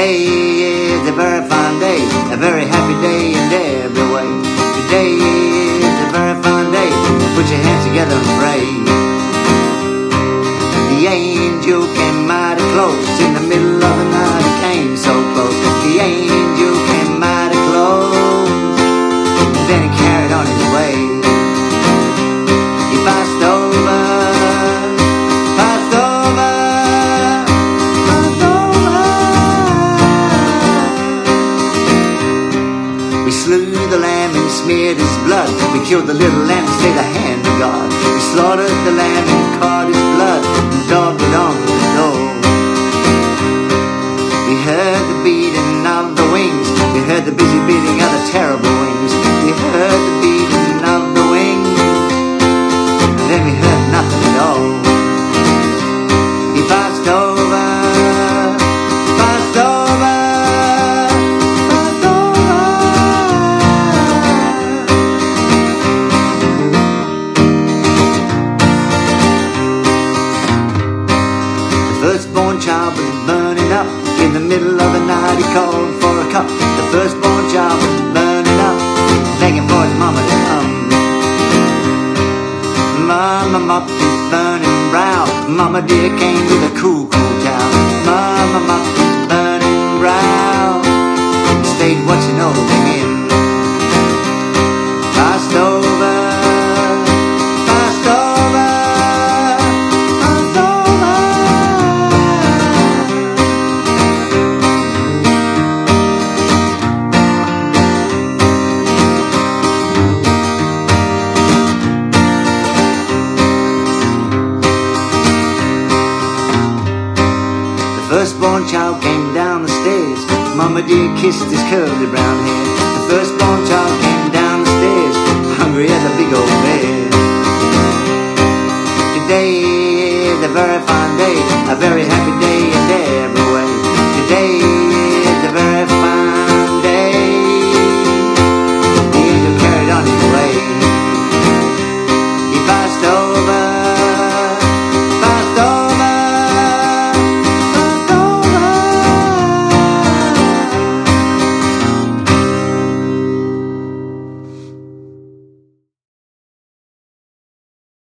Today is a very fine day, a very happy day in every way. Today is a very fine day, put your hands together and pray. The angel came mighty close, in the middle of the night he came so close. The angel came mighty close, then he carried on his way. He passed over, passed over, passed over. We slew the lamb and smeared his blood. We killed the little lamb to stay the hand of God. We slaughtered the lamb and caught his blood and daubed it on the door. We heard the beating of the wings. We heard the busy beating of the terrible wings. We heard the beating of the wings. Then we heard nothing at all. He passed over, passed over, passed over. The firstborn child was burning up. In the middle of the night he called for a cup. The firstborn child was burning up, begging for his mama to come. Mama mopped his burning brow. Mama dear came with a cool, cool towel. Mama mopped his burning brow, stayed watching over him. Passed over, passed over, passed over. The firstborn child came down the stairs. Mama dear kissed his curly brown hair. The firstborn child came down the stairs, hungry as a big old bear. Today is a very fine day, a very happy day